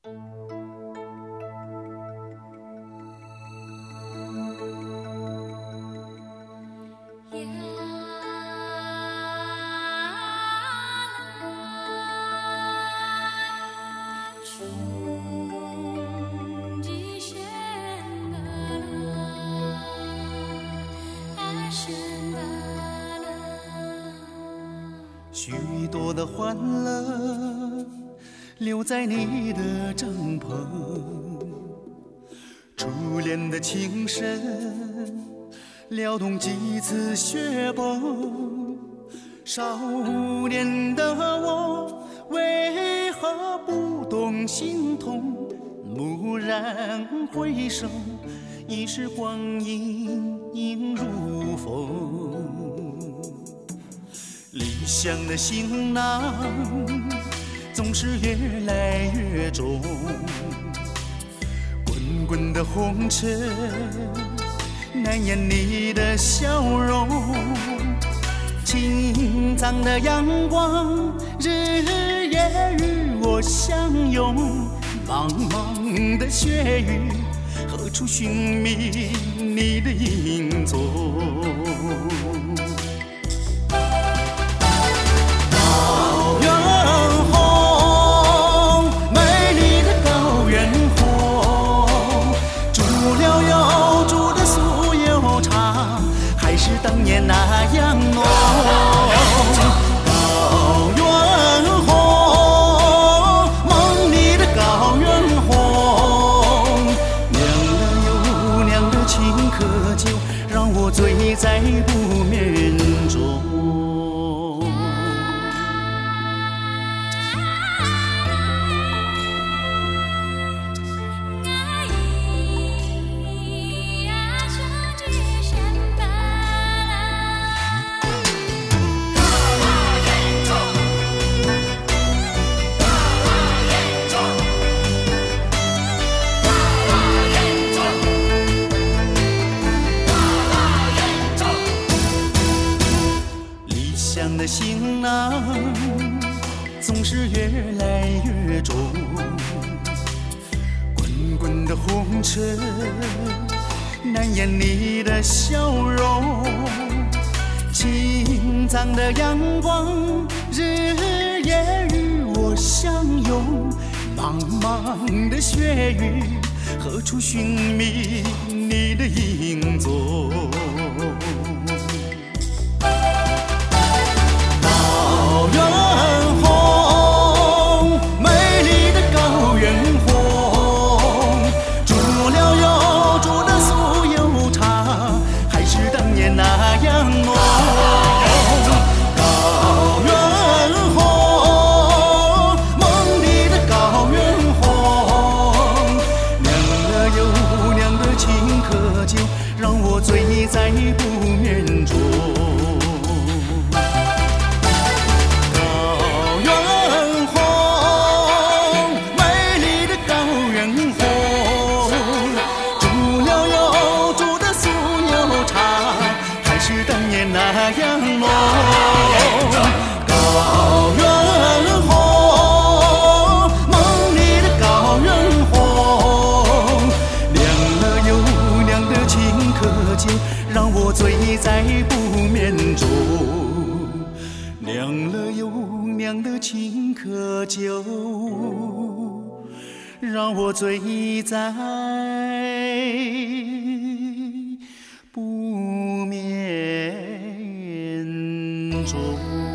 许多的欢乐留在你的帐篷，初恋的情深撩动几次雪崩。少年的我为何不懂心痛？蓦然回首，已是光阴映如风。理想的行囊总是越来越重，滚滚的红尘难掩你的笑容。青藏的阳光日夜与我相拥，茫茫的雪域何处寻觅你的影踪？高原红，美丽的高原红，煮了又煮的酥油茶，还是当年那样浓。高原红，梦里的高原红，酿了又酿的青稞酒，让我醉在不眠中。的行囊总是越来越重，滚滚的红尘难掩你的笑容。青藏的阳光日夜与我相拥，茫茫的雪域何处寻觅你的影踪？高原红，美丽的高原红，煮了又煮的酥油茶，还是当年那样浓。高原红，梦里的高原红，酿了又酿的青稞酒，让我醉在不眠中。那样浓，高原红，梦里的高原红，酿了又酿的青稞酒，让我醉在不眠中。酿了又酿的青稞酒，让我醉在不眠中。